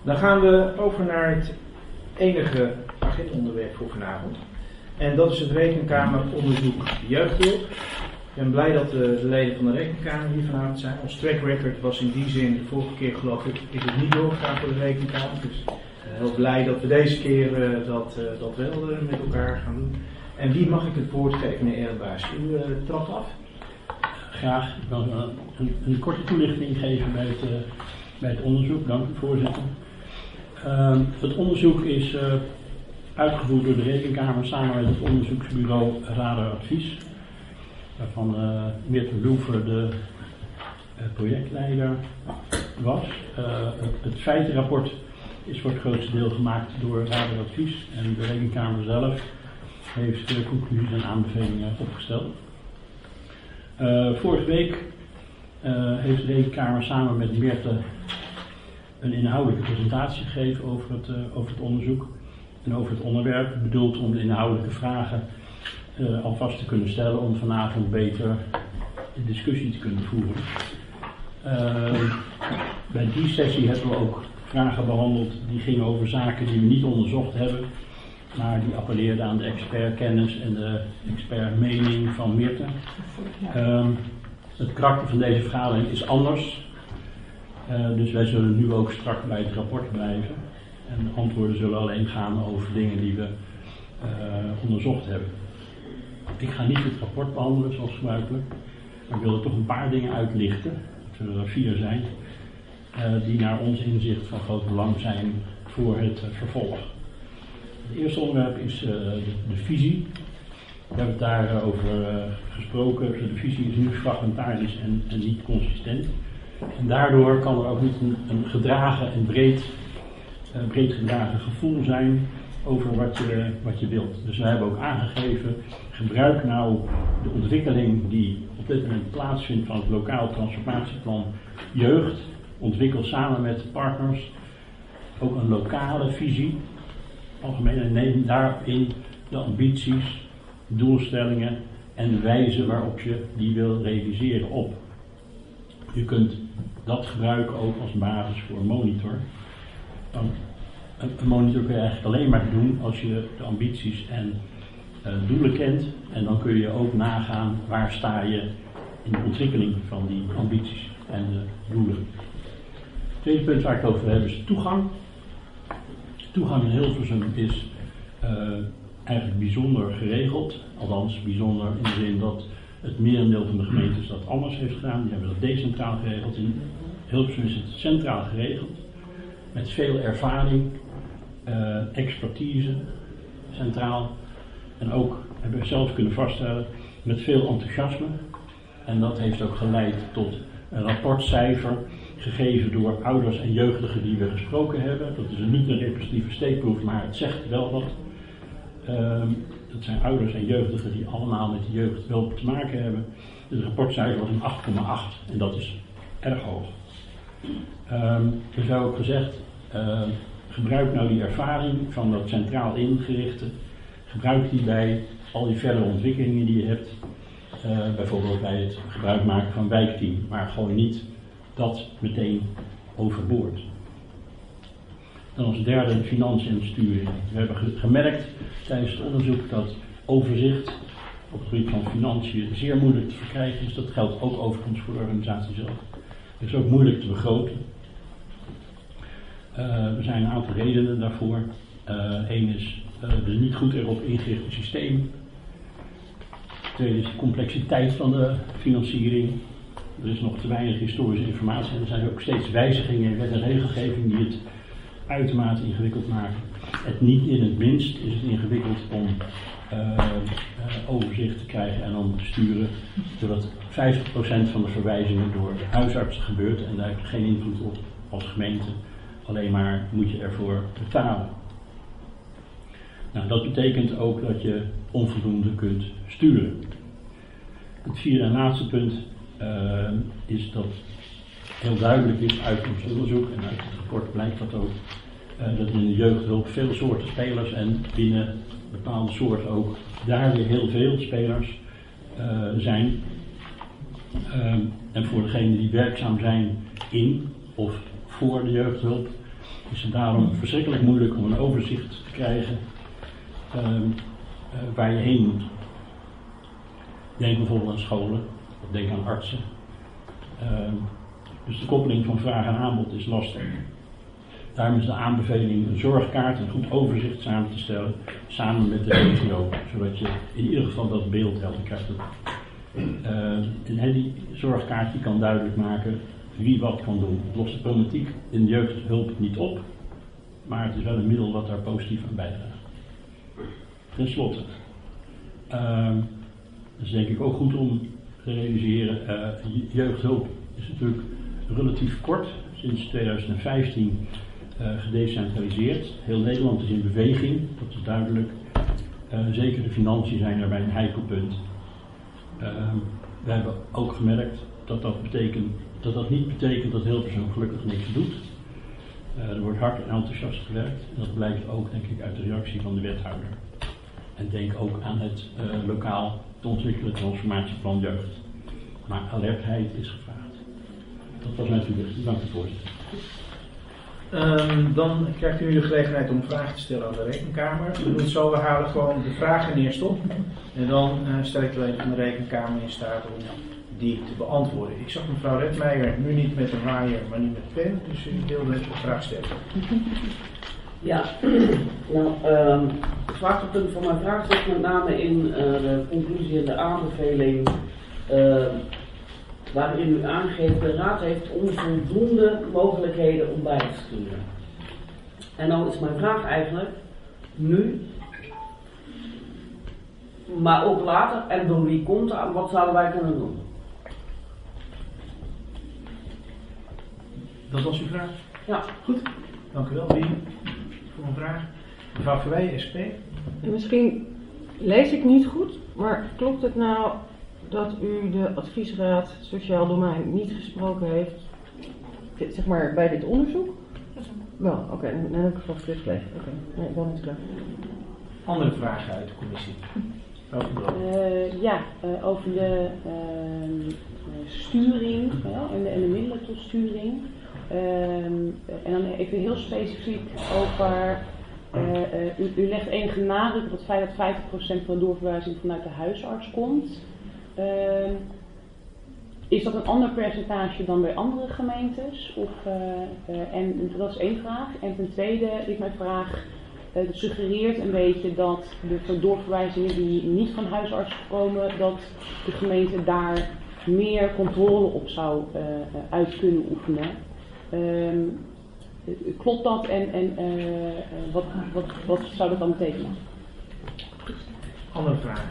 Dan gaan we over naar het enige agendonderwerp voor vanavond. En dat is het Rekenkameronderzoek Jeugdhulp. Ik ben blij dat de leden van de Rekenkamer hier vanavond zijn. Ons track record was in die zin, de vorige keer geloof ik, is het niet doorgegaan voor de Rekenkamer. Dus heel blij dat we deze keer dat wel met elkaar gaan doen. En wie mag ik het woord geven, meneer Ehrenbaas? U trapt af. Graag. Ik wil een korte toelichting geven bij het onderzoek. Dank u, voorzitter. Het onderzoek is uitgevoerd door de Rekenkamer samen met het onderzoeksbureau Radar Advies, waarvan Meerte Loever de projectleider was. Het feitenrapport is voor het grootste deel gemaakt door Radar Advies en de Rekenkamer zelf heeft conclusies en aanbevelingen opgesteld. Vorige week heeft de Rekenkamer samen met Meerte een inhoudelijke presentatie gegeven over het onderzoek en over het onderwerp, bedoeld om de inhoudelijke vragen alvast te kunnen stellen om vanavond beter de discussie te kunnen voeren. Bij die sessie hebben we ook vragen behandeld die gingen over zaken die we niet onderzocht hebben, maar die appelleerden aan de expertkennis en de expertmening van Meerte. Het karakter van deze vergadering is anders, dus wij zullen nu ook strak bij het rapport blijven. En de antwoorden zullen alleen gaan over dingen die we onderzocht hebben. Ik ga niet het rapport behandelen zoals gebruikelijk, maar ik wil er toch een paar dingen uitlichten. Het zullen er 4 zijn, die naar ons inzicht van groot belang zijn voor het vervolg. Het eerste onderwerp is de visie. We hebben het daarover gesproken. De visie is nu fragmentarisch en niet consistent. En daardoor kan er ook niet een gedragen en breed gedragen gevoel zijn over wat je wilt. Dus we hebben ook aangegeven, gebruik nou de ontwikkeling die op dit moment plaatsvindt van het lokaal transformatieplan jeugd. Ontwikkel samen met partners ook een lokale visie. Algemeen, en neem daarin de ambities, doelstellingen en de wijze waarop je die wil realiseren op. Je kunt dat gebruiken ook als basis voor een monitor. Een monitor kun je eigenlijk alleen maar doen als je de ambities en doelen kent. En dan kun je ook nagaan waar sta je in de ontwikkeling van die ambities en de doelen. Het tweede punt waar ik het over heb is toegang. Toegang in Hilversum is eigenlijk bijzonder geregeld. Althans bijzonder in de zin dat het merendeel van de gemeentes dat anders heeft gedaan. Die hebben dat decentraal geregeld. In Hilversum is het centraal geregeld. Met veel ervaring, expertise, centraal. En ook, hebben we zelf kunnen vaststellen, met veel enthousiasme. En dat heeft ook geleid tot een rapportcijfer gegeven door ouders en jeugdigen die we gesproken hebben. Dat is niet een representatieve steekproef, maar het zegt wel wat. Dat zijn ouders en jeugdigen die allemaal met de jeugdhulp te maken hebben. Het rapportcijfer was een 8,8 en dat is erg hoog. Dus we hebben ook gezegd, gebruik nou die ervaring van dat centraal ingerichte. Gebruik die bij al die verdere ontwikkelingen die je hebt. Bijvoorbeeld bij het gebruik maken van wijkteam, maar gewoon niet dat meteen overboord. Dan als derde de financiën en sturing. We hebben gemerkt tijdens het onderzoek dat overzicht op het gebied van financiën zeer moeilijk te verkrijgen is. Dat geldt ook overigens voor de organisatie zelf. Het is ook moeilijk te begroten. Er zijn een aantal redenen daarvoor. Eén is de niet goed erop ingerichte systeem. Tweede is de complexiteit van de financiering. Er is nog te weinig historische informatie en er zijn ook steeds wijzigingen in wet en regelgeving die het uitermate ingewikkeld maken. Het niet in het minst is het ingewikkeld om overzicht te krijgen en om te sturen, zodat 50% van de verwijzingen door de huisarts gebeurt en daar heb je geen invloed op als gemeente. Alleen maar moet je ervoor betalen. Nou, dat betekent ook dat je onvoldoende kunt sturen. Het vierde en laatste punt is dat heel duidelijk is uit ons onderzoek en uit het rapport blijkt dat ook, dat in de jeugdhulp veel soorten spelers en binnen bepaalde soorten ook daar weer heel veel spelers zijn. En voor degenen die werkzaam zijn in of voor de jeugdhulp is het daarom verschrikkelijk moeilijk om een overzicht te krijgen waar je heen moet. Denk bijvoorbeeld aan scholen, of denk aan artsen. Dus de koppeling van vraag en aanbod is lastig. Daarom is de aanbeveling een zorgkaart, een goed overzicht samen te stellen, samen met de regio, zodat je in ieder geval dat beeld helder krijgt. En die zorgkaart die kan duidelijk maken wie wat kan doen. Het lost de problematiek in de jeugdhulp niet op, maar het is wel een middel wat daar positief aan bijdraagt. Ten slotte, dat is denk ik ook goed om te realiseren, jeugdhulp is natuurlijk relatief kort, sinds 2015 gedecentraliseerd. Heel Nederland is in beweging, dat is duidelijk. Zeker de financiën zijn daarbij een heikel punt. We hebben ook gemerkt dat dat niet betekent dat Hilversum gelukkig niks doet. Er wordt hard en enthousiast gewerkt. En dat blijkt ook, denk ik, uit de reactie van de wethouder. En denk ook aan het lokaal te ontwikkelen transformatieplan jeugd. Maar alertheid is gevraagd. Dat was mijn toelichting. Dank u, voorzitter. Dan krijgt u nu de gelegenheid om vragen te stellen aan de Rekenkamer. We doen het zo, we halen gewoon de vragen eerst op. En dan stel ik de leden van de Rekenkamer in staat om die te beantwoorden. Ik zag mevrouw Redmeijer nu niet met een waaier, maar niet met pen. Dus u wilde de vraag stellen. Ja, nou, het zwaartepunt van mijn vraag zit met name in de conclusie en de aanbeveling waarin u aangeeft de Raad heeft onvoldoende mogelijkheden om bij te sturen. En dan is mijn vraag eigenlijk, nu, maar ook later, en door wie komt dat, wat zouden wij kunnen doen? Dat was uw vraag? Ja. Goed, dank u wel. Wie voor een vraag? Mevrouw Verwij, SP. Misschien lees ik niet goed, maar klopt het nou dat u de adviesraad Sociaal Domein niet gesproken heeft, zeg maar, bij dit onderzoek? Wel, oké, dan heb ik het vast gelezen. Oké, nee, dan is het klaar. Andere vragen uit de commissie? Over de sturing en de middelen tot sturing. En dan even heel specifiek over, u legt enige nadruk op het feit dat 50% van de doorverwijzing vanuit de huisarts komt. Is dat een ander percentage dan bij andere gemeentes? En dat is één vraag. En ten tweede is mijn vraag, het suggereert een beetje dat de doorverwijzingen die niet van huisartsen komen, dat de gemeente daar meer controle op zou uit kunnen oefenen. Klopt dat en wat zou dat dan betekenen? Andere vragen?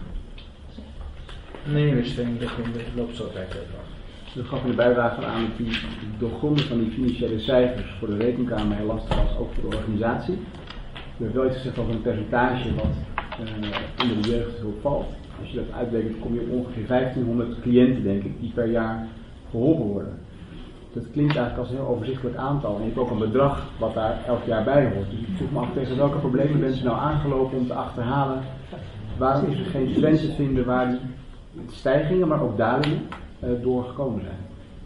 Nee, Westering, dat loopt zo tijd even af. Dat gaf in de bijdrage aan dat die doorgronden van die financiële cijfers voor de Rekenkamer heel lastig was, ook voor de organisatie. U heeft wel iets gezegd over een percentage wat onder de jeugdhulp valt. Als je dat uitrekent, kom je op ongeveer 1500 cliënten, denk ik, die per jaar geholpen worden. Dat klinkt eigenlijk als een heel overzichtelijk aantal. En je hebt ook een bedrag wat daar elk jaar bij hoort. Dus ik vroeg me af tegen welke problemen bent u nou aangelopen om te achterhalen. Waarom is er geen trend te vinden waar die stijgingen, maar ook dalingen doorgekomen zijn?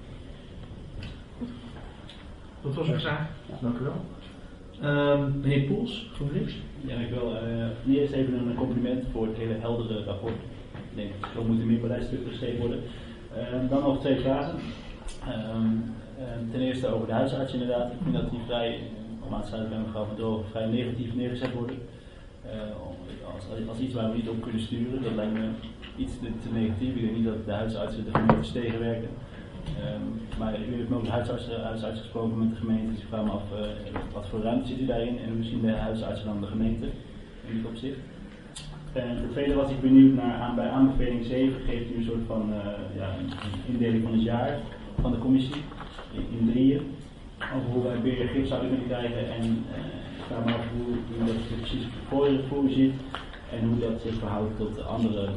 Dat was uw vraag. Dank u wel. Meneer Poels, GroenLinks. Ja, ik wil eerst even een compliment voor het hele heldere rapport. Ik denk, zo moet er meer beleidsstukken geschreven worden. Dan nog twee vragen. Ten eerste over de huisarts inderdaad. Ik vind dat die vrij, om aan te sluiten bij mevrouw Van Drogen, vrij negatief neergezet worden. Als iets waar we niet op kunnen sturen, dat lijkt me iets te negatief. Ik denk niet dat de huisartsen de gemeentes tegenwerken. Maar u heeft ook de huisarts gesproken met de gemeente, dus ik vraag me af wat voor ruimte zit u daarin en hoe zien de huisartsen dan de gemeente in dit opzicht. Ten tweede was ik benieuwd naar, bij aanbeveling 7 geeft u een soort van een indeling van het jaar van de commissie in drieën, over hoe wij weer grip zouden kunnen krijgen en ik vraag me af hoe dat precies voor u ziet en hoe dat zich verhoudt tot de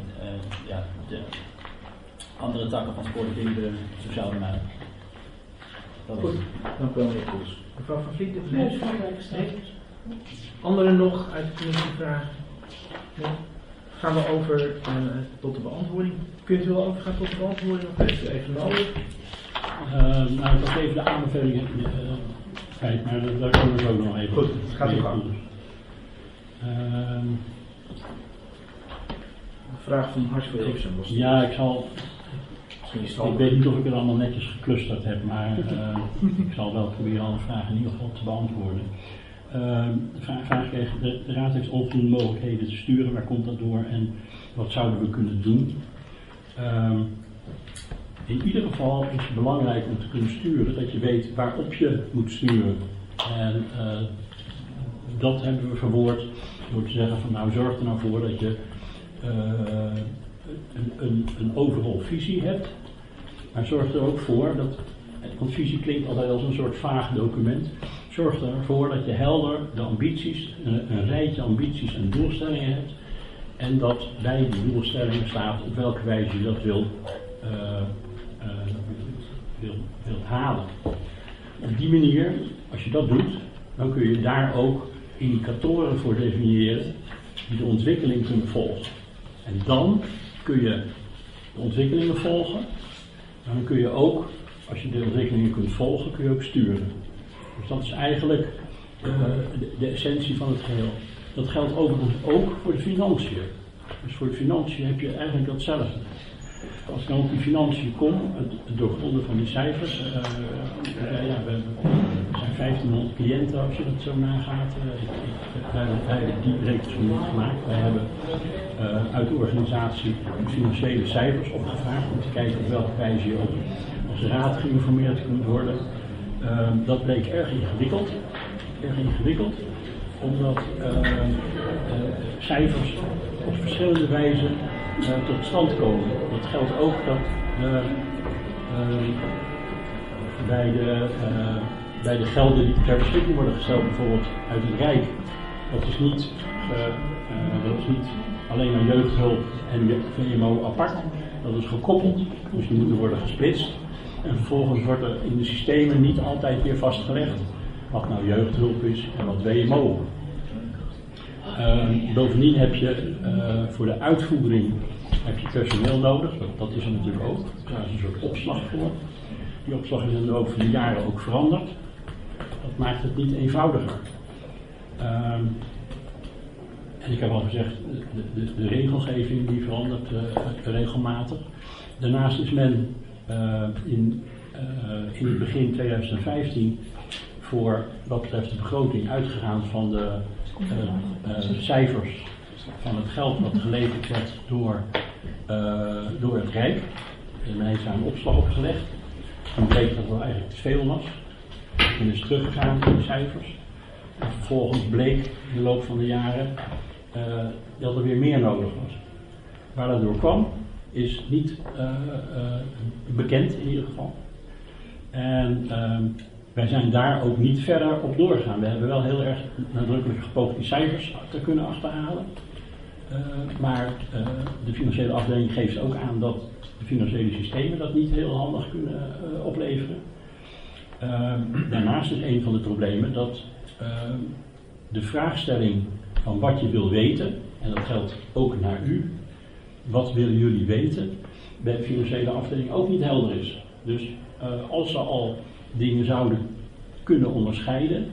andere takken van sport binnen de sociale domein. Goed, dank u wel meneer Poels. Mevrouw Van Vliet, nee. Anderen nog uit de commissie vragen? Nee. Gaan we over tot de beantwoording? Kunt u wel overgaan tot de beantwoording of heeft u even nodig? Ik had even de aanbeveling feit, maar daar komen we ook nog even. Goed, gaat u gang. De vraag van Hars Wilson was. Ja, ik weet niet of ik het allemaal netjes geclusterd heb, maar ik zal wel proberen alle vragen in ieder geval te beantwoorden. De vraag kreeg, de Raad heeft onvoldoende mogelijkheden te sturen, waar komt dat door en wat zouden we kunnen doen? In ieder geval is het belangrijk om te kunnen sturen dat je weet waarop je moet sturen. En dat hebben we verwoord door te zeggen van nou zorg er nou voor dat je een overal visie hebt. Maar zorg er ook voor dat, want visie klinkt altijd als een soort vaag document. Zorg ervoor dat je helder de ambities, een rijtje ambities en doelstellingen hebt. En dat bij die doelstellingen staat op welke wijze je dat wilt halen. Op die manier, als je dat doet, dan kun je daar ook indicatoren voor definiëren die de ontwikkeling kunnen volgen. En dan kun je de ontwikkelingen volgen. En dan kun je ook, als je de ontwikkelingen kunt volgen, kun je ook sturen. Dus dat is eigenlijk de essentie van het geheel. Dat geldt overigens ook voor de financiën. Dus voor de financiën heb je eigenlijk datzelfde. Als ik dan op die financiën kom, het doorgronden van die cijfers, we zijn 1500 cliënten als je dat zo nagaat. Wij hebben die berekening gemaakt. Wij hebben uit de organisatie financiële cijfers opgevraagd om te kijken op welke wijze je ook als raad geïnformeerd kunt worden. Dat bleek erg ingewikkeld, omdat cijfers op verschillende wijzen tot stand komen. Dat geldt ook dat bij de gelden die ter beschikking worden gesteld, bijvoorbeeld uit het Rijk, dat is niet alleen maar jeugdhulp en VMO apart, dat is gekoppeld, dus die moeten worden gesplitst. En vervolgens wordt er in de systemen niet altijd weer vastgelegd wat nou jeugdhulp is en wat WMO. Bovendien heb je voor de uitvoering heb je personeel nodig, dat is er natuurlijk ook. Daar is een soort opslag voor. Die opslag is in de loop van de jaren ook veranderd. Dat maakt het niet eenvoudiger. En ik heb al gezegd, de regelgeving die verandert regelmatig. Daarnaast is men in het begin 2015 voor wat betreft de begroting uitgegaan van de cijfers van het geld wat geleverd werd door het Rijk. En men heeft daar een opslag opgelegd. Toen bleek dat het eigenlijk te veel was. Toen is teruggegaan in de cijfers. En vervolgens bleek in de loop van de jaren dat er weer meer nodig was. Waar dat door kwam is niet bekend in ieder geval. En wij zijn daar ook niet verder op doorgegaan. We hebben wel heel erg nadrukkelijk gepoogd die cijfers te kunnen achterhalen. Maar de financiële afdeling geeft ook aan dat de financiële systemen dat niet heel handig kunnen opleveren. Daarnaast is een van de problemen dat de vraagstelling van wat je wil weten, en dat geldt ook naar u, wat willen jullie weten, bij de financiële afdeling ook niet helder is. Dus als ze al dingen zouden kunnen onderscheiden,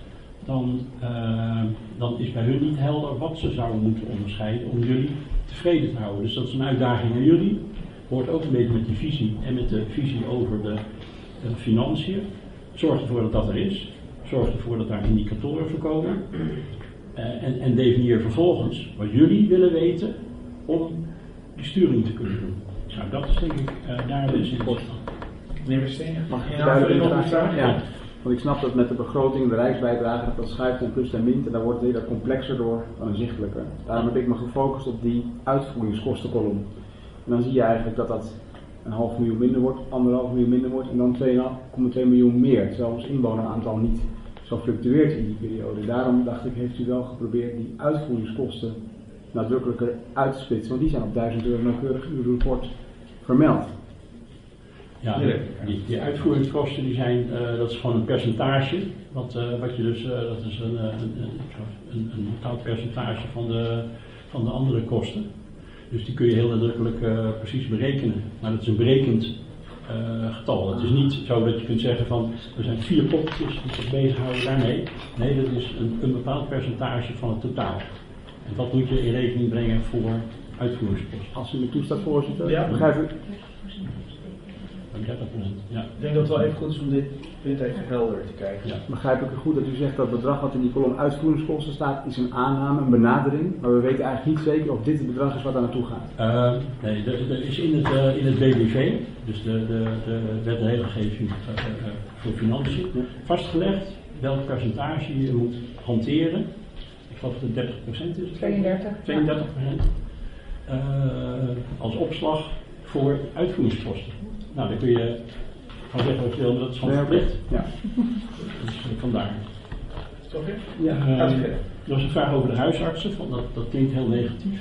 dan is bij hun niet helder wat ze zouden moeten onderscheiden om jullie tevreden te houden. Dus dat is een uitdaging aan jullie. Hoort ook een beetje met die visie en met de visie over de financiën. Zorg ervoor dat dat er is. Zorg ervoor dat daar indicatoren voor komen. En definieer vervolgens wat jullie willen weten om die sturing te kunnen doen. Nou, dat is denk ik daar de essentie van. Meneer Westeen, mag ik duidelijk vragen? Ja. Want ik snap dat met de begroting, de rijksbijdrage, dat schuift en plus en min, en daar wordt het weer complexer door en inzichtelijker. Daarom heb ik me gefocust op die uitvoeringskostenkolom. En dan zie je eigenlijk dat dat 1,5 miljoen minder wordt, 1,5 miljoen minder wordt en dan 2,2 miljoen meer. Terwijl ons inwoneraantal niet zo fluctueert in die periode. Daarom dacht ik, heeft u wel geprobeerd die uitvoeringskosten nadrukkelijker uit te splitsen, want die zijn op €1000 nauwkeurig in uw rapport vermeld. Ja, die uitvoeringskosten die zijn, dat is gewoon een percentage, wat je dus, dat is een bepaald percentage van de andere kosten. Dus die kun je heel nadrukkelijk precies berekenen. Maar dat is een berekend getal. Het is niet zo dat je kunt zeggen van er zijn 4 poppetjes die zich bezighouden daarmee. Nee, dat is een bepaald percentage van het totaal. En dat moet je in rekening brengen voor uitvoeringskosten. Als u me toestaat, voorzitter, Ja. begrijp ik. 30%. Ja. Ik denk dat het wel even goed is om dit even helder te kijken. Ja. Begrijp ik het goed dat u zegt dat het bedrag wat in die kolom uitvoeringskosten staat, is een aanname, een benadering, maar we weten eigenlijk niet zeker of dit het bedrag is wat daar naartoe gaat. Nee, er is in het BBV, dus de wet en regelgeving voor financiën, vastgelegd welk percentage je moet hanteren. Ik geloof dat het 30% is. 32%. Als opslag voor uitvoeringskosten. Nou, dan kun je gaan zeggen wat je wil, maar dat is gewoon verplicht. Ja. Dus vandaar. Is het oké? Ja, Gaat het verder? er was een vraag over de huisartsen, dat klinkt heel negatief.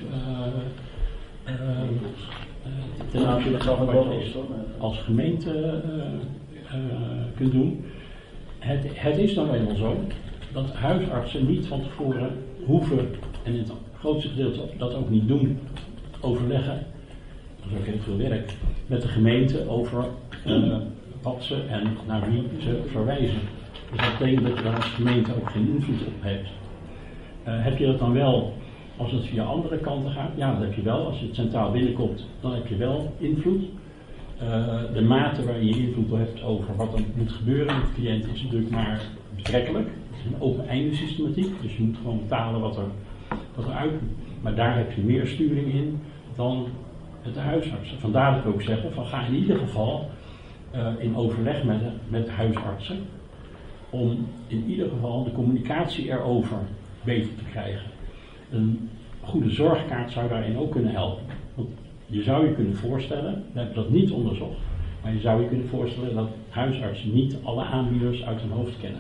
Ten aanzien van wat je als gemeente kunt doen. Het is nou eenmaal zo dat huisartsen niet van tevoren hoeven, en in het grootste gedeelte dat ook niet doen, overleggen, dat is ook heel veel werk, met de gemeente over wat ze en naar wie ze verwijzen. Dus dat betekent dat je daar als gemeente ook geen invloed op hebt. Heb je dat dan wel als het via andere kanten gaat? Ja, dat heb je wel. Als je het centraal binnenkomt, dan heb je wel invloed. De mate waarin je invloed hebt over wat er moet gebeuren met de cliënt is natuurlijk maar betrekkelijk. Het is een open einde systematiek, dus je moet gewoon betalen wat er uit moet. Maar daar heb je meer sturing in dan met de huisartsen. Vandaar dat ik ook zeg, van ga in ieder geval in overleg met de huisartsen om in ieder geval de communicatie erover beter te krijgen. Een goede zorgkaart zou daarin ook kunnen helpen. Want je zou je kunnen voorstellen, we hebben dat niet onderzocht, maar je zou je kunnen voorstellen dat huisartsen niet alle aanbieders uit hun hoofd kennen.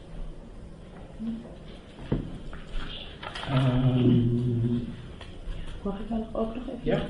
Mag ik daar ook nog even Ja.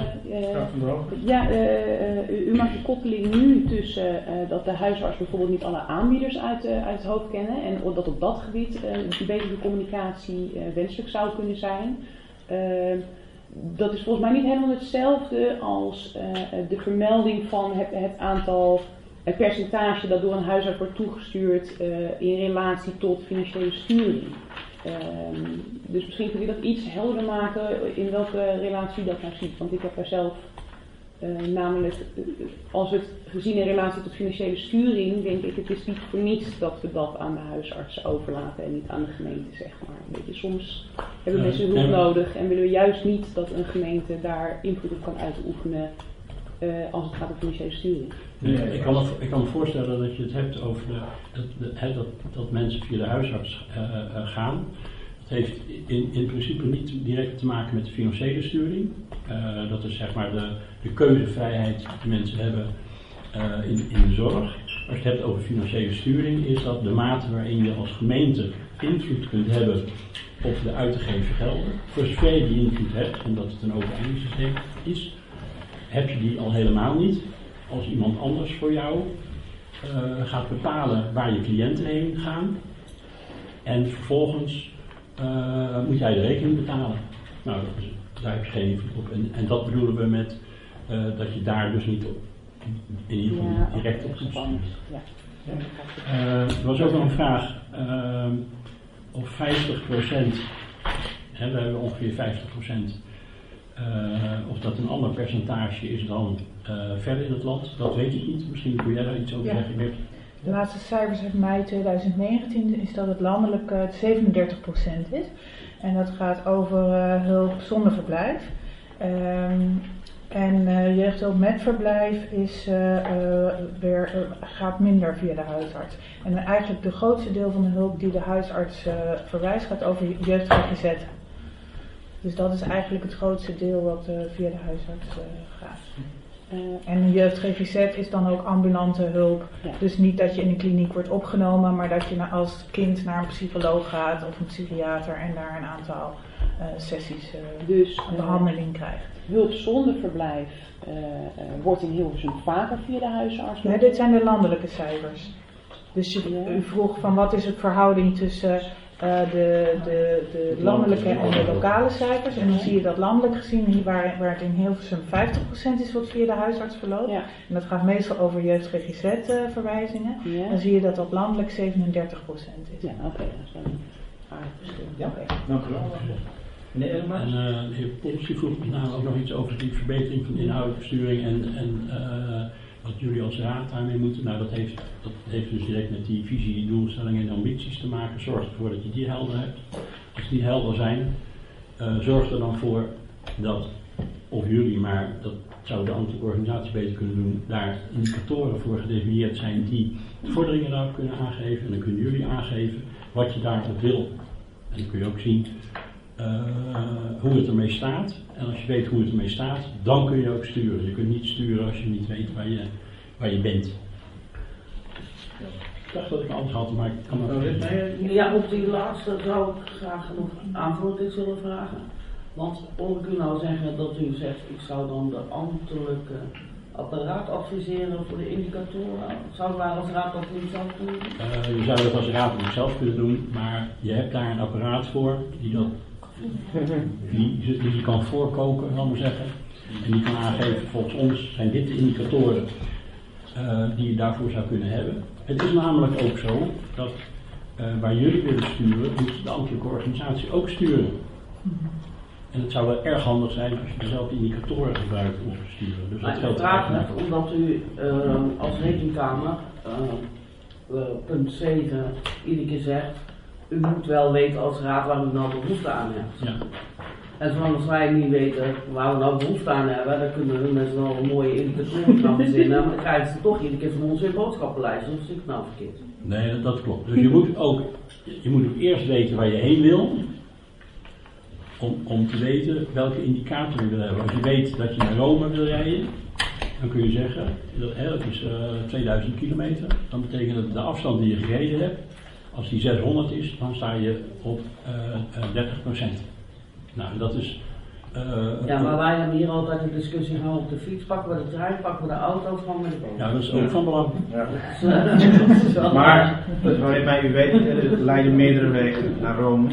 U maakt de koppeling nu tussen dat de huisarts bijvoorbeeld niet alle aanbieders uit het hoofd kennen en dat op dat gebied betere communicatie wenselijk zou kunnen zijn. Dat is volgens mij niet helemaal hetzelfde als de vermelding van het percentage dat door een huisarts wordt toegestuurd in relatie tot financiële sturing. Dus misschien kun je dat iets helder maken in welke relatie dat nou ziet. Want ik heb daar zelf namelijk, als we het gezien in relatie tot financiële sturing, denk ik het is niet voor niets dat we dat aan de huisartsen overlaten en niet aan de gemeente, zeg maar. Weet je, soms hebben mensen hulp nodig en willen we juist niet dat een gemeente daar invloed op kan uitoefenen als het gaat om financiële sturing. Nee, ik kan me voorstellen dat je het hebt over dat mensen via de huisarts gaan. Dat heeft in principe niet direct te maken met de financiële sturing. Dat is zeg maar de keuzevrijheid die mensen hebben in de zorg. Als je het hebt over financiële sturing, is dat de mate waarin je als gemeente invloed kunt hebben op de uit te geven gelden. Voor zover je die invloed hebt, omdat het een open eindesysteem is, heb je die al helemaal niet. Als iemand anders voor jou gaat bepalen waar je cliënten heen gaan en vervolgens moet jij de rekening betalen. Nou, daar heb je geen invloed op. En dat bedoelen we met dat je daar dus niet op, in ieder geval direct op toestuurt. Er was ook nog een vraag of 50%, we hebben ongeveer 50%, of dat een ander percentage is dan verder in het land, dat weet ik niet. Misschien kun jij daar iets over zeggen, Bert. De laatste cijfers uit mei 2019 is dat het landelijk 37% is. En dat gaat over hulp zonder verblijf. En jeugdhulp met verblijf gaat minder via de huisarts. En eigenlijk de grootste deel van de hulp die de huisarts verwijst gaat over jeugd-GGZ. Dus dat is eigenlijk het grootste deel wat via de huisarts gaat. En jeugd-GGZ is dan ook ambulante hulp. Ja. Dus niet dat je in een kliniek wordt opgenomen, maar dat je als kind naar een psycholoog gaat of een psychiater en daar een aantal sessies behandeling krijgt. Hulp zonder verblijf wordt in Hilversum vaker via de huisarts? Nee, dit zijn de landelijke cijfers. Dus u vroeg van wat is het verhouding tussen de landelijke en de lokale cijfers. En dan zie je dat landelijk gezien, hier waar het in Hilversum 50% is wat via de huisarts verloopt. Ja. En dat gaat meestal over jeugd-GGZ-verwijzingen. Ja. Dan zie je dat op landelijk 37% is. Ja, oké, dat is wel een aardig verschil. Ja. Oké. Dank u wel. Meneer Elma? En de heer Pols die vroeg met name ook nog iets over die verbetering van de inhoudelijke sturing en wat jullie als raad daarmee moeten. Nou, dat heeft dus direct met die visie, doelstellingen en ambities te maken. Zorg ervoor dat je die helder hebt. Als die helder zijn, zorg er dan voor dat, of jullie, maar dat zou de ambtelijke organisatie beter kunnen doen, daar indicatoren voor gedefinieerd zijn die vorderingen daarop kunnen aangeven. En dan kunnen jullie aangeven wat je daarop wil. En dan kun je ook zien hoe het ermee staat. En als je weet hoe het ermee staat, dan kun je ook sturen. Je kunt niet sturen als je niet weet waar je bent. Ik dacht dat ik alles had, maar ik kan maar Ja, op die laatste zou ik graag nog aanvulling willen vragen. Want hoor ik u nou zeggen dat u zegt, ik zou dan de ambtelijke apparaat adviseren voor de indicatoren? Zouden wij als raad dat niet zelf kunnen doen? Je zou dat als raad niet zelf kunnen doen, maar je hebt daar een apparaat voor die je kan voorkoken, zal ik maar zeggen. En die kan aangeven, volgens ons zijn dit de indicatoren die je daarvoor zou kunnen hebben. Het is namelijk ook zo dat waar jullie willen sturen, moet de ambtelijke organisatie ook sturen. En het zou wel erg handig zijn als je dezelfde indicatoren gebruikt om te sturen. Dus dat geldt vraag het omdat u als rekenkamer punt 7 iedere keer zegt, u moet wel weten als raad waar u nou behoefte aan hebt. Ja. En zolang wij niet weten waar we nou behoefte aan hebben, dan kunnen we met z'n allen een mooie indicatoren gaan verzinnen, maar dan krijgen ze toch iedere keer van ons weer boodschappenlijsten, of zie ik het nou verkeerd? Nee, dat klopt. Dus je moet ook eerst weten waar je heen wil, om te weten welke indicator je wil hebben. Als je weet dat je naar Rome wil rijden, dan kun je zeggen, dat is 2000 kilometer, dan betekent dat de afstand die je gereden hebt, als die 600 is, dan sta je op 30%. Nou, dat is... maar wij hebben hier altijd een discussie gaan op de fiets, pakken we de trein, pakken we de auto, gewoon met de boot. Ja, dat is ook van belang. Ja. Maar, bij u weet, er leiden meerdere wegen naar Rome.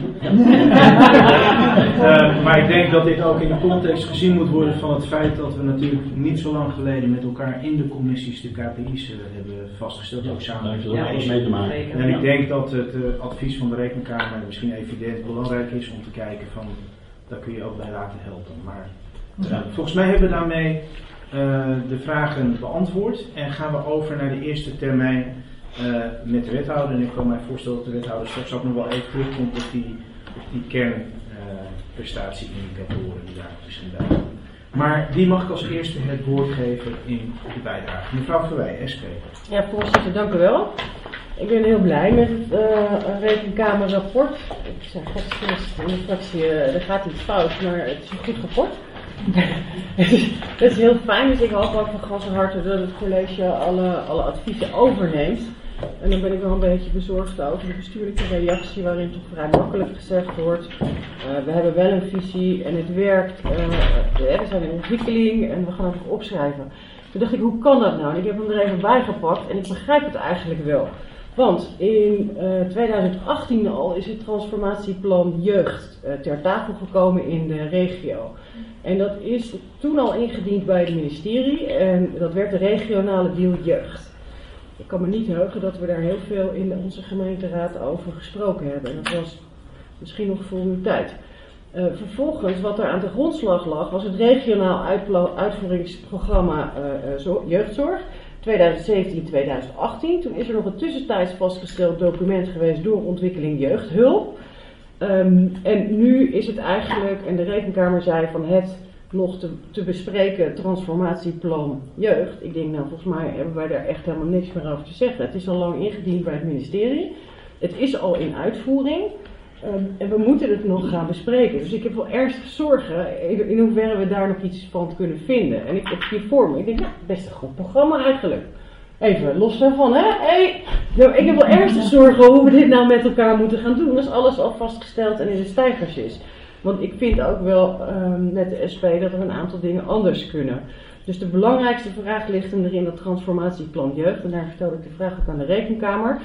Maar ik denk dat dit ook in de context gezien moet worden van het feit dat we natuurlijk niet zo lang geleden met elkaar in de commissies de KPI's hebben vastgesteld, ook samen. Daar heeft er alles mee te maken. En ik denk dat het advies van de Rekenkamer misschien evident belangrijk is om te kijken van, daar kun je ook bij laten helpen. Maar volgens mij hebben we daarmee de vragen beantwoord en gaan we over naar de eerste termijn met de wethouder. En ik kan mij voorstellen dat de wethouder straks ook nog wel even terugkomt op die kernprestatieindicatoren die daar misschien bij zijn. Maar die mag ik als eerste het woord geven in de bijdrage. Mevrouw Verwij, SP. Ja, voorzitter, dank u wel. Ik ben heel blij met het Rekenkamerrapport. Ik zeg gisteren in de fractie, er gaat iets fout, maar het is een goed rapport. Dat is heel fijn, dus ik hoop ook van gas en harte dat het college alle adviezen overneemt. En dan ben ik wel een beetje bezorgd over de bestuurlijke reactie, waarin toch vrij makkelijk gezegd wordt, we hebben wel een visie en het werkt, we zijn in ontwikkeling en we gaan het ook opschrijven. Toen dacht ik, hoe kan dat nou? En ik heb hem er even bij gepakt en ik begrijp het eigenlijk wel. Want in 2018 al is het transformatieplan jeugd ter tafel gekomen in de regio. En dat is toen al ingediend bij het ministerie en dat werd de regionale deal jeugd. Ik kan me niet heugen dat we daar heel veel in onze gemeenteraad over gesproken hebben. En dat was misschien nog voor uw tijd. Vervolgens, wat er aan de grondslag lag, was het regionaal uitvoeringsprogramma jeugdzorg 2017-2018. Toen is er nog een tussentijds vastgesteld document geweest door ontwikkeling jeugdhulp. En nu is het eigenlijk, en de Rekenkamer zei van het nog te bespreken transformatieplan jeugd. Ik denk, nou volgens mij hebben wij daar echt helemaal niks meer over te zeggen. Het is al lang ingediend bij het ministerie. Het is al in uitvoering. En we moeten het nog gaan bespreken. Dus ik heb wel ernstig zorgen in hoeverre we daar nog iets van kunnen vinden. En ik heb hier voor me, ik denk, nou, best een goed programma eigenlijk. Even los daarvan, hè? Hey. Nou, ik heb wel ernstig zorgen hoe we dit nou met elkaar moeten gaan doen. Als alles al vastgesteld en in de stijgers is. Want ik vind ook wel met de SP dat er een aantal dingen anders kunnen. Dus de belangrijkste vraag ligt hem erin dat transformatieplan jeugd. En daar stelde ik de vraag ook aan de Rekenkamer.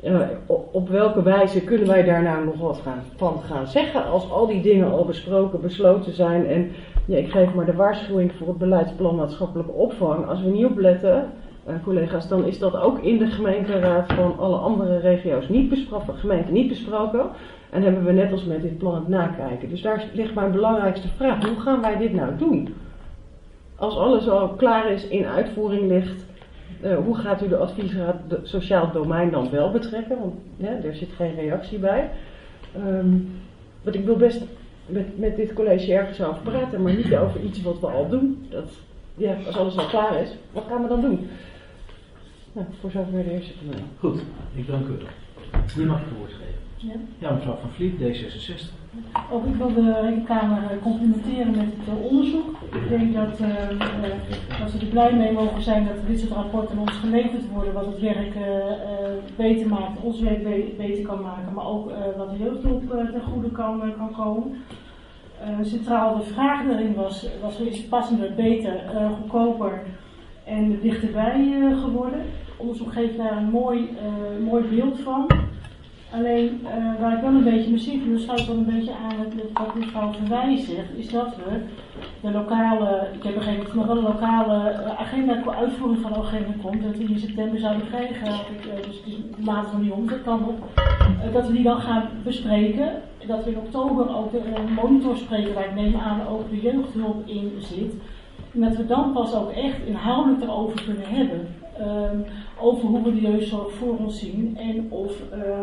Op welke wijze kunnen wij daar nou nog wat van gaan zeggen als al die dingen al besloten zijn en ik geef maar de waarschuwing voor het beleidsplan maatschappelijke opvang. Als we niet opletten, collega's, dan is dat ook in de gemeenteraad van alle andere regio's gemeenten niet besproken. En hebben we net als met dit plan het nakijken. Dus daar ligt mijn belangrijkste vraag. Hoe gaan wij dit nou doen? Als alles al klaar is, in uitvoering ligt, hoe gaat u de adviesraad sociaal domein dan wel betrekken? Want er zit geen reactie bij. Want ik wil best met dit college ergens over praten, maar niet over iets wat we al doen. Als alles al klaar is, wat gaan we dan doen? Nou, voor zover de eerste termijn. Goed, ik dank u wel. Wie mag ik het woord geven? Ja, mevrouw Van Vliet, D66. Ook ik wil de Rekenkamer complimenteren met het onderzoek. Ik denk dat we er blij mee mogen zijn dat dit soort rapporten aan ons geleverd worden, wat het werk beter maakt, ons werk beter kan maken, maar ook wat de jeugdhulp ten goede kan komen. Centraal de vraag erin was is het passender, beter, goedkoper en dichterbij geworden. Het onderzoek geeft daar een mooi beeld van. Alleen waar ik wel een beetje me zie, en dat sluit wel een beetje aan wat mevrouw Verwij zegt, is dat we de lokale, ik heb begrepen dat er nog wel een lokale uitvoering van de agenda komt, dat we die in september zouden krijgen, dus het is de maand van die dat kan op, dat we die dan gaan bespreken, dat we in oktober ook de monitor spreken, waar ik neem aan ook de jeugdhulp in zit, en dat we dan pas ook echt inhoudelijk erover kunnen hebben. Over hoe we de jeugdzorg voor ons zien en of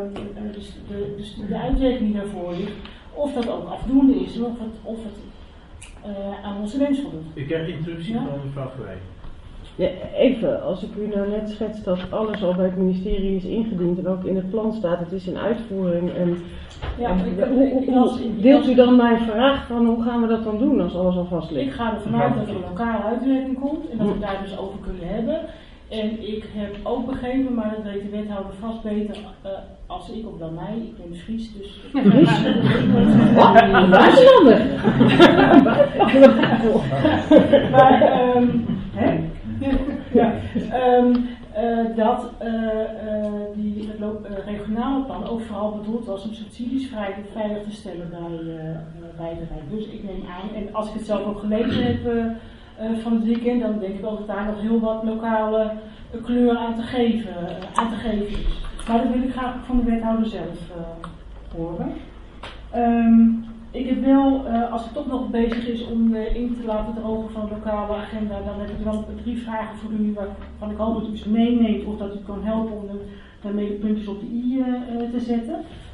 de uitrekening daarvoor ligt, of dat ook afdoende is en of het aan onze wens voldoet. U krijgt interruptie van mevrouw Verwij. Ja, even, als ik u nou net schets dat alles al bij het ministerie is ingediend en ook in het plan staat, het is in uitvoering en deelt u dan mijn vraag van hoe gaan we dat dan doen als alles al vast ligt? Ik ga ervan uit dat er een lokale uitwerking komt en dat we daar dus over kunnen hebben. En ik heb ook begrepen, maar dat weet de wethouder vast beter als ik of dan mij. Ik ben Fries, dus... dat het regionale plan ook vooral bedoeld was om subsidies veilig te stellen bij de Rijk. Dus ik neem aan, en als ik het zelf ook gelezen heb van het weekend, dan denk ik ook dat daar nog heel wat lokale kleur aan te geven is. Maar dat wil ik graag van de wethouder zelf horen. Ik heb wel, als het toch nog bezig is om in te laten drogen van de lokale agenda, dan heb ik wel 3 vragen voor u waarvan ik hoop dat u ze meeneemt of dat u kan helpen om daarmee de puntjes op de i te zetten.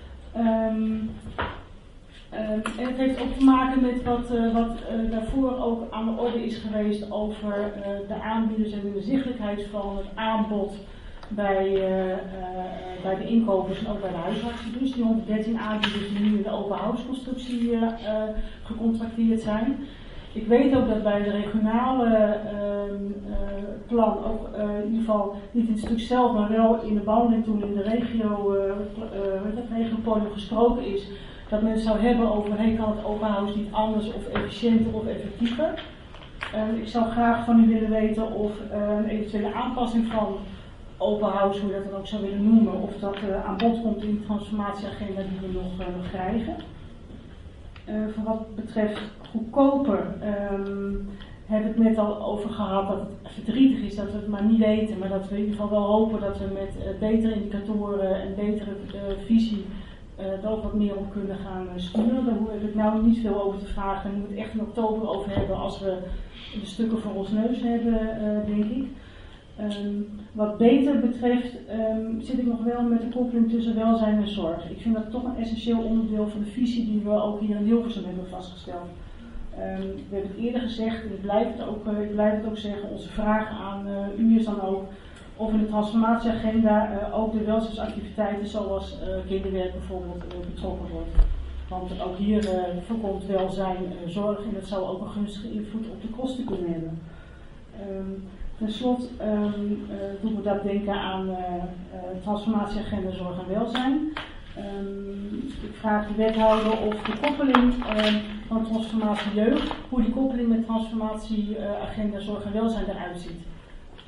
En het heeft ook te maken met wat daarvoor ook aan de orde is geweest over de aanbieders en de inzichtelijkheid van het aanbod bij de inkopers en ook bij de huisartsen. Dus die 113 aanbieders die nu in de open house constructie gecontracteerd zijn. Ik weet ook dat bij het regionale plan ook in ieder geval niet in het stuk zelf, maar wel in de behandeling toen in de regiopodium gesproken is, dat men het zou hebben over kan het open house niet anders of efficiënter of effectiever. Ik zou graag van u willen weten of een eventuele aanpassing van open house, hoe je dat dan ook zou willen noemen, of dat aan bod komt in de transformatieagenda die we nog krijgen. Voor wat betreft goedkoper heb ik het net al over gehad dat het verdrietig is dat we het maar niet weten, maar dat we in ieder geval wel hopen dat we met betere indicatoren en betere visie er ook wat meer op kunnen gaan sturen. Daar heb ik nou niet veel over te vragen. We moeten het echt in oktober over hebben als we de stukken voor ons neus hebben, denk ik. Wat beter betreft zit ik nog wel met de koppeling tussen welzijn en zorg. Ik vind dat toch een essentieel onderdeel van de visie die we ook hier in Hilversum hebben vastgesteld. We hebben het eerder gezegd en ik blijf het ook zeggen, onze vraag aan u is dan ook of in de transformatieagenda ook de welzijnsactiviteiten zoals kinderwerk bijvoorbeeld betrokken wordt. Want ook hier voorkomt welzijn zorg en dat zou ook een gunstige invloed op de kosten kunnen hebben. Ten slotte doen we dat denken aan transformatieagenda zorg en welzijn. Ik vraag de wethouder of de koppeling van transformatie jeugd, hoe die koppeling met transformatieagenda zorg en welzijn eruit ziet.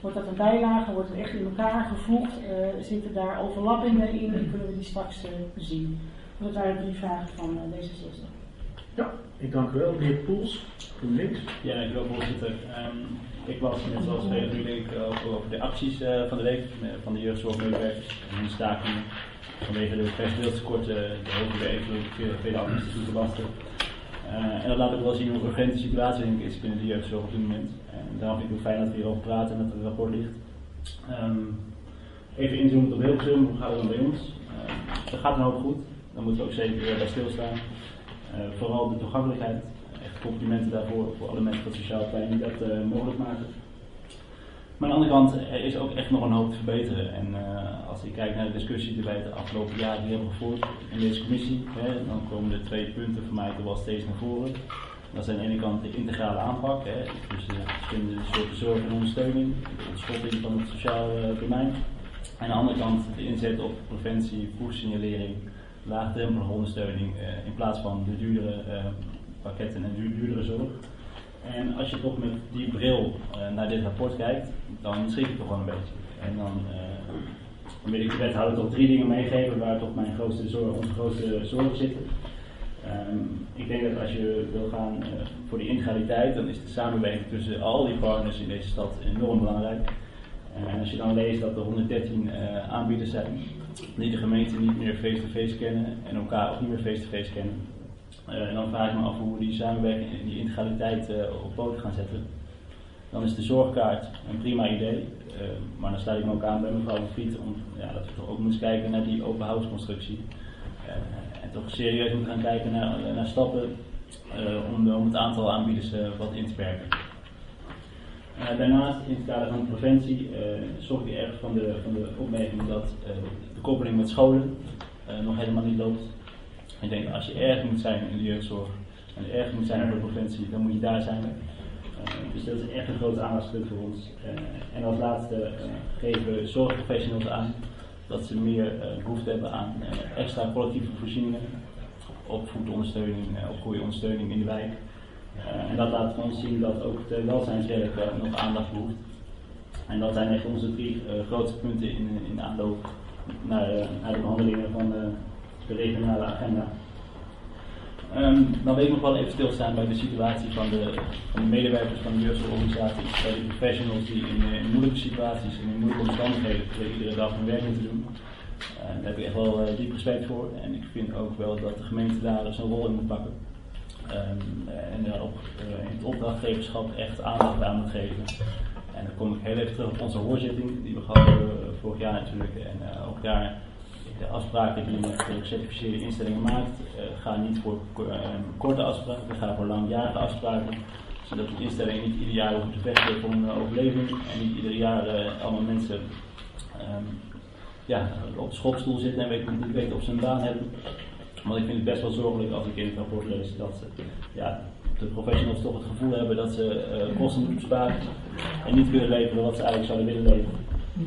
Wordt dat een bijlage, wordt het echt in elkaar gevoegd, zitten daar overlappingen in en kunnen we die straks zien. Dat waren 3 vragen van D66. Ja, ik dank u wel. Meneer Poels, GroenLinks. Ja, dankjewel voorzitter. Ik was net zoals velen jullie over de acties van de week van de jeugdzorgmedewerkers en hun stakingen vanwege de personeelstekorten, de hoge werkdruk, vele acties toe te lasten. En dat laat ook wel zien hoe urgent de situatie is binnen de jeugdzorg op dit moment. En daarom vind ik het fijn dat we hierover praten en dat er een rapport ligt. Even inzoomend op Hilversum, hoe gaat het dan bij ons? Er gaat een hoop goed, daar moeten we ook zeker bij stilstaan. Vooral de toegankelijkheid, echt complimenten daarvoor voor alle mensen van het sociaal plein die dat mogelijk maken. Maar aan de andere kant, er is ook echt nog een hoop te verbeteren. En als ik kijk naar de discussie die wij de afgelopen jaren hebben gevoerd in deze commissie, dan komen de 2 punten voor mij toch wel steeds naar voren. Dat is aan de ene kant de integrale aanpak, dus de verschillende soorten zorg en ondersteuning, de ontschotting van het sociaal domein. En aan de andere kant de inzet op preventie, vroegsignalering, laagdrempelige ondersteuning in plaats van de duurdere pakketten en duurdere zorg. En als je toch met die bril naar dit rapport kijkt, dan schrik je toch wel een beetje. En dan wil ik de wethouder toch 3 dingen meegeven waar toch onze grootste zorgen zitten. Ik denk dat als je wil gaan voor die integraliteit, dan is de samenwerking tussen al die partners in deze stad enorm belangrijk. En als je dan leest dat er 113 aanbieders zijn die de gemeente niet meer face-to-face kennen en elkaar ook niet meer face-to-face kennen. En dan vraag ik me af hoe we die samenwerking en die integraliteit op poten gaan zetten. Dan is de zorgkaart een prima idee, maar dan sluit ik me ook aan bij mevrouw de Vliet dat we toch ook moeten kijken naar die open house constructie. En toch serieus moeten gaan kijken naar stappen om het aantal aanbieders wat in te perken. Daarnaast, in het kader van de preventie, zorg ik erg van de opmerking dat de koppeling met scholen nog helemaal niet loopt. Ik denk, als je erg moet zijn in de jeugdzorg en erg moet zijn voor de preventie, dan moet je daar zijn. Dus dat is echt een groot aandachtspunt voor ons. En als laatste geven zorgprofessionals aan dat ze meer behoefte hebben aan extra collectieve voorzieningen, opvoedondersteuning, opgroeiondersteuning in de wijk. En dat laat ons zien dat ook het welzijnswerk nog aandacht behoeft. En dat zijn echt onze 3 grootste punten in de aanloop naar de behandelingen van de regionale agenda. Dan wil ik nog wel even stilstaan bij de situatie van de medewerkers van de jeugdzorgorganisaties, bij de professionals die in moeilijke situaties en in moeilijke omstandigheden iedere dag hun werk moeten doen. Daar heb ik echt wel diep respect voor en ik vind ook wel dat de gemeente daar zijn rol in moet pakken. En daarop in het opdrachtgeverschap echt aandacht aan moet geven. En dan kom ik heel even terug op onze hoorzitting die we gehad hebben vorig jaar natuurlijk. En ook daar de afspraken die je met gecertificeerde instellingen maakt, gaan niet voor korte afspraken, gaan voor langjarige afspraken. Zodat de instellingen niet ieder jaar hoeven te vechten voor hun overleving en niet ieder jaar allemaal mensen op de schopstoel zitten en niet weten of ze een baan hebben. Want ik vind het best wel zorgelijk als ik in het rapport lees dat de professionals toch het gevoel hebben dat ze kosten moeten besparen en niet kunnen leveren wat ze eigenlijk zouden willen leveren.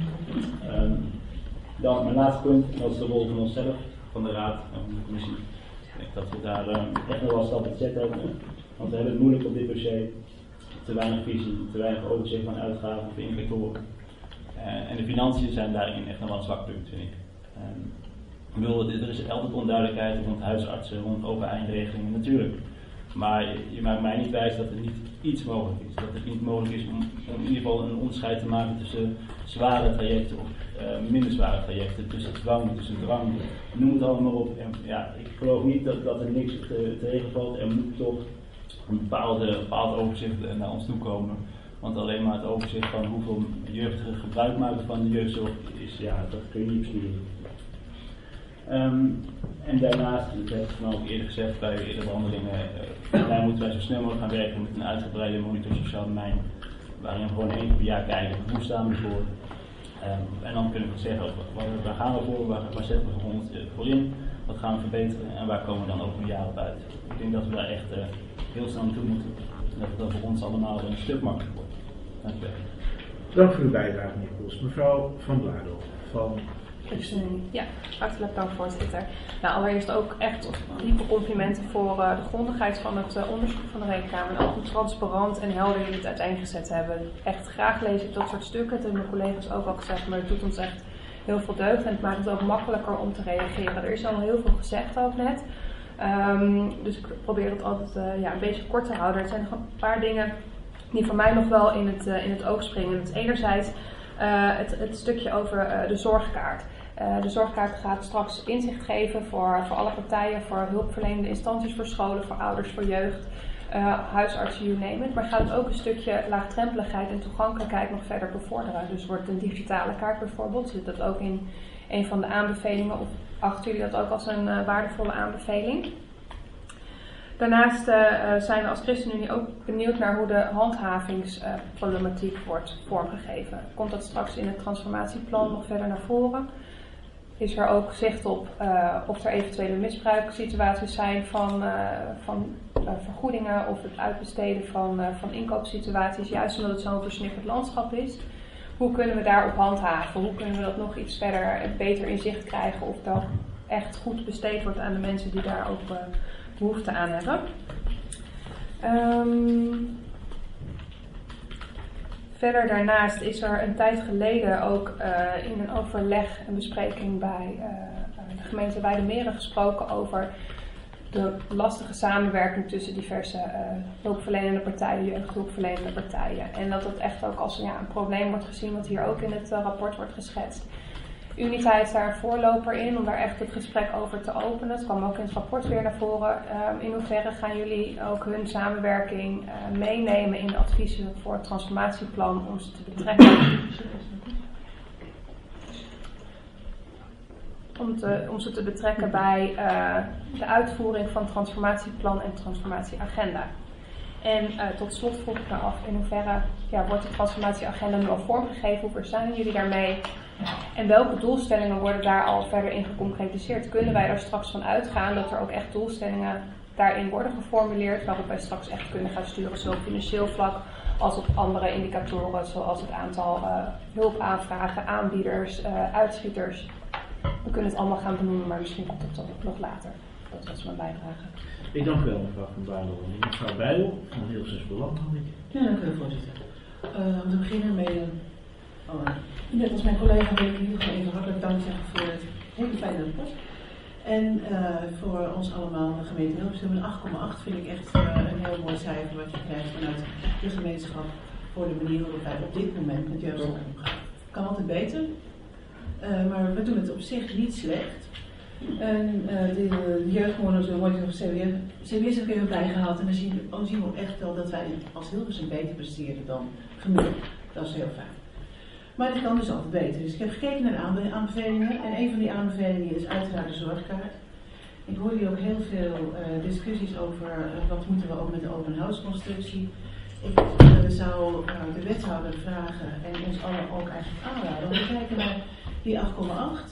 Dan mijn laatste punt, dat is de rol van onszelf, van de raad en van de commissie. Ik denk dat we daar echt nog wel stappen te zetten hebben, want we hebben het moeilijk op dit dossier. Te weinig visie, te weinig overzicht van uitgaven of indicatoren. En de financiën zijn daarin echt nog wel een zwak punt, vind ik. Er is altijd onduidelijkheid rond huisartsen, rond open eindregelingen, natuurlijk. Maar je maakt mij niet wijs dat er niet iets mogelijk is. Dat het niet mogelijk is om in ieder geval een onderscheid te maken tussen zware trajecten of minder zware trajecten. Tussen dwang, tussen drang. Noem het allemaal maar op. En, ik geloof niet dat er niks te regelen valt. Er moet toch een bepaald overzicht naar ons toe komen. Want alleen maar het overzicht van hoeveel jeugdigen gebruik maken van de jeugdzorg is, dat kun je niet besturen. En daarnaast, dat heb ik ook eerder gezegd bij eerdere behandelingen, daar moeten wij zo snel mogelijk gaan werken met een uitgebreide monitor sociaal domein, waarin we gewoon 1 keer per jaar kijken hoe staan we ervoor. En dan kunnen we zeggen waar gaan we voor, waar zetten we ons voor in, wat gaan we verbeteren en waar komen we dan over een jaar op uit. Ik denk dat we daar echt heel snel naartoe moeten en dat het voor ons allemaal een stuk makkelijker wordt. Dank u wel. Dank voor uw bijdrage, meneer Poels. Mevrouw Van Blaardel van Ja, hartelijk dank voorzitter. Nou, allereerst ook echt diepe complimenten voor de grondigheid van het onderzoek van de Rekenkamer. En ook hoe transparant en helder jullie het uiteengezet hebben. Echt graag lees ik dat soort stukken. Dat hebben mijn collega's ook al gezegd, maar het doet ons echt heel veel deugd. En het maakt het ook makkelijker om te reageren. Er is al heel veel gezegd ook net. Dus ik probeer het altijd een beetje kort te houden. Er zijn nog een paar dingen die voor mij nog wel in het oog springen. Dat is enerzijds het stukje over de zorgkaart. De zorgkaart gaat straks inzicht geven voor alle partijen, voor hulpverlenende instanties, voor scholen, voor ouders, voor jeugd, huisartsen, you name it. Maar gaat het ook een stukje laagdrempeligheid en toegankelijkheid nog verder bevorderen. Dus wordt een digitale kaart bijvoorbeeld, zit dat ook in een van de aanbevelingen, of achten jullie dat ook als een waardevolle aanbeveling? Daarnaast zijn we als ChristenUnie ook benieuwd naar hoe de handhavingsproblematiek wordt vormgegeven. Komt dat straks in het transformatieplan nog verder naar voren? Is er ook zicht op of er eventuele misbruikssituaties zijn van vergoedingen of het uitbesteden van inkoopsituaties, juist omdat het zo'n versnipperd landschap is? Hoe kunnen we daarop handhaven? Hoe kunnen we dat nog iets verder beter in zicht krijgen of dat echt goed besteed wordt aan de mensen die daar ook behoefte aan hebben? Verder daarnaast is er een tijd geleden ook in een overleg en bespreking bij de gemeente Weijdermeren gesproken over de lastige samenwerking tussen diverse hulpverlenende partijen, jeugdhulpverlenende partijen. En dat echt ook als een probleem wordt gezien, wat hier ook in het rapport wordt geschetst. Unita is daar een voorloper in om daar echt het gesprek over te openen. Het kwam ook in het rapport weer naar voren. In hoeverre gaan jullie ook hun samenwerking meenemen in de adviezen voor het transformatieplan om ze te betrekken? Om ze te betrekken bij de uitvoering van het transformatieplan en transformatieagenda. En tot slot vroeg ik me af in hoeverre wordt de transformatieagenda nu al vormgegeven, hoe ver zijn jullie daarmee? En welke doelstellingen worden daar al verder in geconcretiseerd? Kunnen wij er straks van uitgaan dat er ook echt doelstellingen daarin worden geformuleerd, waarop wij straks echt kunnen gaan sturen, zowel op financieel vlak als op andere indicatoren, zoals het aantal hulpaanvragen, aanbieders, uitschieters. We kunnen het allemaal gaan benoemen, maar misschien komt het nog later. Dat was mijn bijdrage. Ik dank u wel, mevrouw Van Baarle. Mevrouw Bijl van heel 6 Belang. Ja, dank u wel, voorzitter. Om te beginnen mee, net als mijn collega wil ik hier gewoon even hartelijk dank zeggen voor het hele fijne rapport. En voor ons allemaal, de gemeente Hilversum, 8,8 vind ik echt een heel mooi cijfer wat je krijgt vanuit de gemeenschap voor de manier waarop wij op dit moment met jeugd omgaan. Kan altijd beter, maar we doen het op zich niet slecht. En de jeugdmonitor wordt nog CBS ook even bijgehaald en dan zien we ook echt wel dat wij als Hilversum beter presteren dan gemiddeld. Dat is heel fijn. Maar dit kan dus altijd beter. Dus ik heb gekeken naar de aanbevelingen en een van die aanbevelingen is uiteraard de zorgkaart. Ik hoorde hier ook heel veel discussies over wat moeten we ook met de open house constructie. Ik zou de wethouder vragen en ons allen ook eigenlijk aanraden om te kijken naar die 8,8.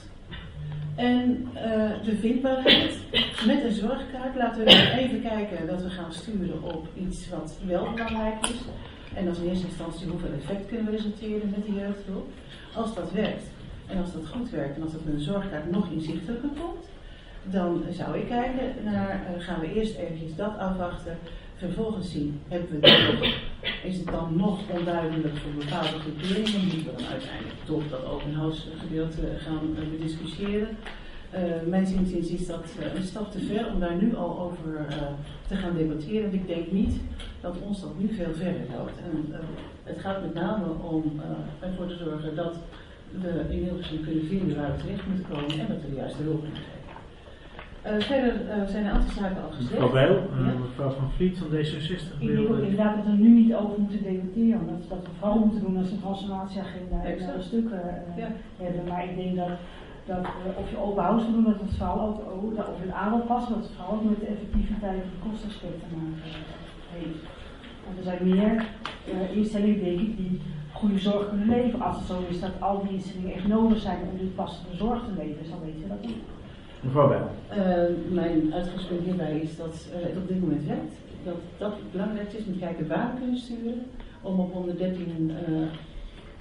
En de vindbaarheid met een zorgkaart. Laten we even kijken dat we gaan sturen op iets wat wel belangrijk is. En dat is in eerste instantie hoeveel effect kunnen we resulteren met de jeugdhulp. Als dat werkt en als dat goed werkt en als dat met een zorgkaart nog inzichtelijker komt, dan zou ik kijken naar, gaan we eerst eventjes dat afwachten. Vervolgens zien, hebben we het nog, is het dan nog onduidelijk voor bepaalde groeperingen, moeten we dan uiteindelijk toch dat open house gedeelte gaan bediscussiëren. Mijn inziens is dat een stap te ver om daar nu al over te gaan debatteren. Ik denk niet dat ons dat nu veel verder helpt. En het gaat met name om ervoor te zorgen dat we in Hilversum kunnen vinden waar we terecht moeten komen en dat we de juiste hulp kunnen geven. Verder zijn een aantal zaken al gezegd. Mevrouw Bijl, mevrouw Van Vliet van D66. Ik denk ook inderdaad dat we er nu niet over moeten debatteren. Dat we vooral moeten doen als een transformatieagenda en stukken hebben. Maar ik denk dat of je open house wil doen, dat het vooral ook of het aanbod past, dat het vooral ook met de effectiviteit en de kostenaspect te maken heeft. Want er zijn meer instellingen, denk ik, die goede zorg kunnen leveren. Als het zo is dat al die instellingen echt nodig zijn om die passende zorg te leveren, dan weten we dat niet. Mevrouw Bijl. Mijn uitgangspunt hierbij is dat het op dit moment werkt. Dat het belangrijkste is om te kijken waar we kunnen sturen. Om op 113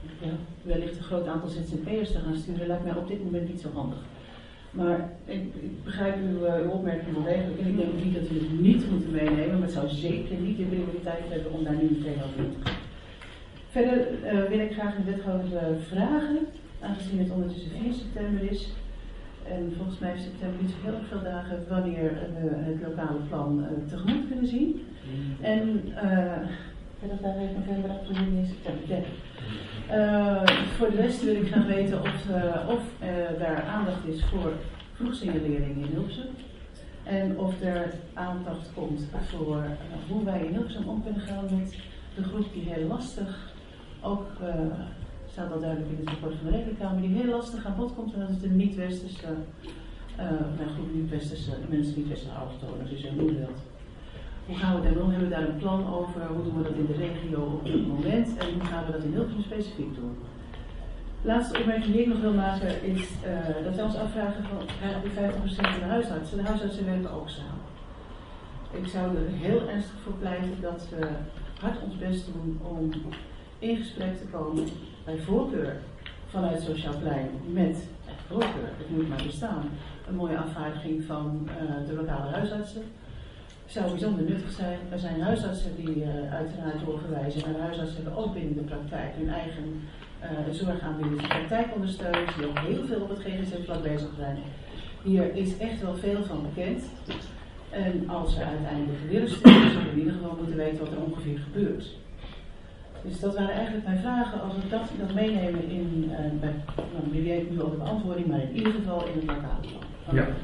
wellicht een groot aantal ZZP'ers te gaan sturen, lijkt mij op dit moment niet zo handig. Maar ik begrijp uw opmerking wel degelijk. En ik denk niet dat we het niet moeten meenemen, maar het zou zeker niet de prioriteit hebben om daar nu meteen over in te gaan. Verder wil ik graag de wethouder vragen, aangezien het ondertussen 4 september is. En volgens mij is september niet zo heel erg veel dagen wanneer we het lokale plan tegemoet kunnen zien. En dat daar even november, april, mei, september. Voor de rest wil ik graag weten of daar aandacht is voor vroegsignalering in Hilversum. En of er aandacht komt voor hoe wij in Hilversum om kunnen gaan met de groep die heel lastig, ook staat al duidelijk in het rapport van de Rekenkamer, die heel lastig aan bod komt. En dat is de niet-westerse, groep niet-westerse mensen, niet-westerse allochtonen, dus in Noord-Wild. Hoe gaan we daarom? Hebben we daar een plan over? Hoe doen we dat in de regio op dit moment? En hoe gaan we dat in Hilversum specifiek doen? De laatste opmerking die ik nog wil maken is dat we ons afvragen van die 50% van de huisartsen. De huisartsen werken ook samen. Ik zou er heel ernstig voor pleiten dat we hard ons best doen om in gesprek te komen, bij voorkeur vanuit Sociaal Plein met voorkeur, het moet maar bestaan, een mooie afvaardiging van de lokale huisartsen. Zou bijzonder nuttig zijn. Er zijn huisartsen die uiteraard doorverwijzen, maar de huisartsen hebben ook binnen de praktijk hun eigen zorgaanbieders, praktijkondersteuners, die ook heel veel op het GGZ-vlak bezig zijn. Hier is echt wel veel van bekend. En als we uiteindelijk willen sturen, zullen we in ieder geval moeten weten wat er ongeveer gebeurt. Dus dat waren eigenlijk mijn vragen. Als we dat meenemen in, wie weet nu al de beantwoording, maar in ieder geval in het lokale plan. Ja.